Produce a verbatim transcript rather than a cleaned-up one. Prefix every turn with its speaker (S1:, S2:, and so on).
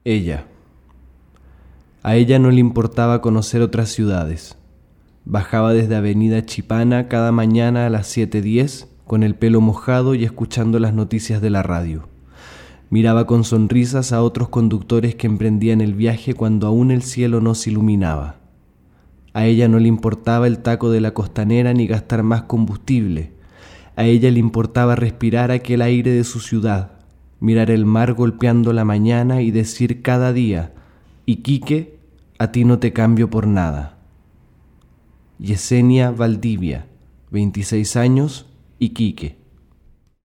S1: Ella. A ella no le importaba conocer otras ciudades. Bajaba desde Avenida Chipana cada mañana a las siete diez con el pelo mojado y escuchando las noticias de la radio. Miraba con sonrisas a otros conductores que emprendían el viaje cuando aún el cielo no se iluminaba. A ella no le importaba el taco de la costanera ni gastar más combustible. A ella le importaba respirar aquel aire de su ciudad, mirar el mar golpeando la mañana y decir cada día: Iquique, a ti no te cambio por nada. Yesenia Valdivia, veintiséis años, Iquique.